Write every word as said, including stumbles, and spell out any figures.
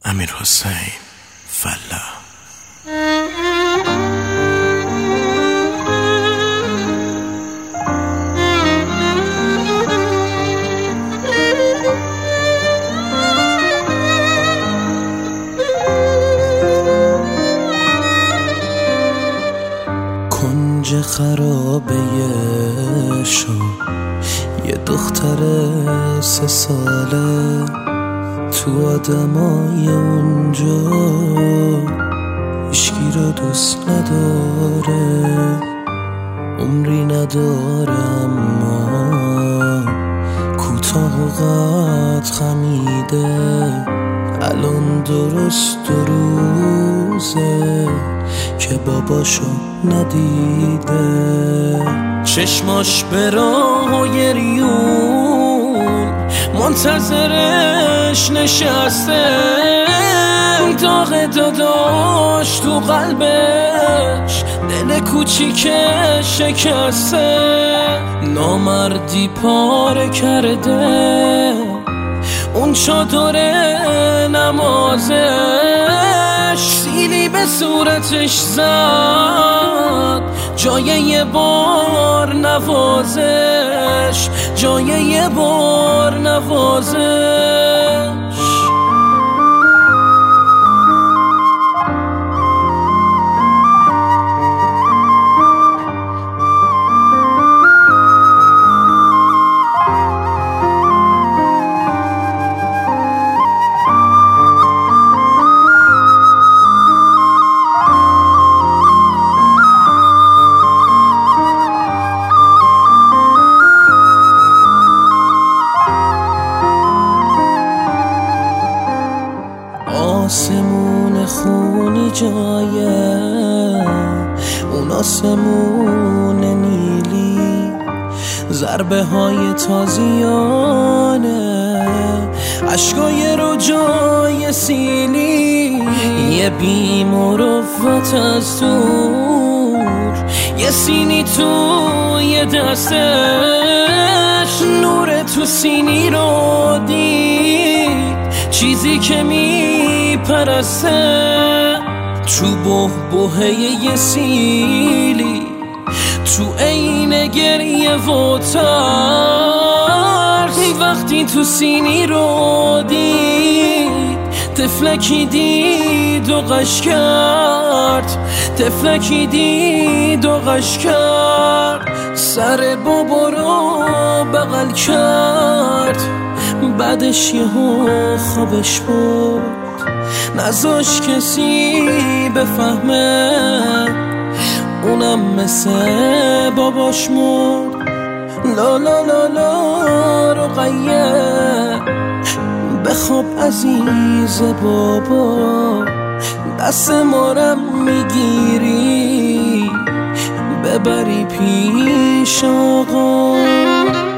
امیرحسین فلاح. کنج خرابه شو یه دختر سه ساله تو آدمای اونجا هیچکی رو دوست نداره، عمری نداره اما کوتاه و قد خمیده. الان درست دو روزه که باباشو ندیده. چشماش به راه و گریون منتظرش نشسته. داغ داداش تو قلبش دل کوچیکش شکسته. نامردی پاره کرده اون چادر نمازش، سیلی به صورتش زد جای یه بار نوازش، جای یه بار نوازش. آسمون خونی جایه اون آسمون نیلی، ضربه های تازیانه عشقای رو جای سیلی. یه بی‌مروت از دور یه سینی تو یه دستش، نور تو سینی رو دید چیزی که میپرسته. تو بحبوحه یه سیلی تو عین گریه و ترس، وقتی تو سینی رو دید طفلکی دید و غش کرد، طفلکی دید و غش کرد. سر بابا رو بغل کرد، بعدش یهو خوابش برد، نذاش کسی بفهمه اونم مثل باباش مرد. لا لا لا لا رقیه بخواب عزیز بابا، دست مارم میگیری ببری پیش آقا.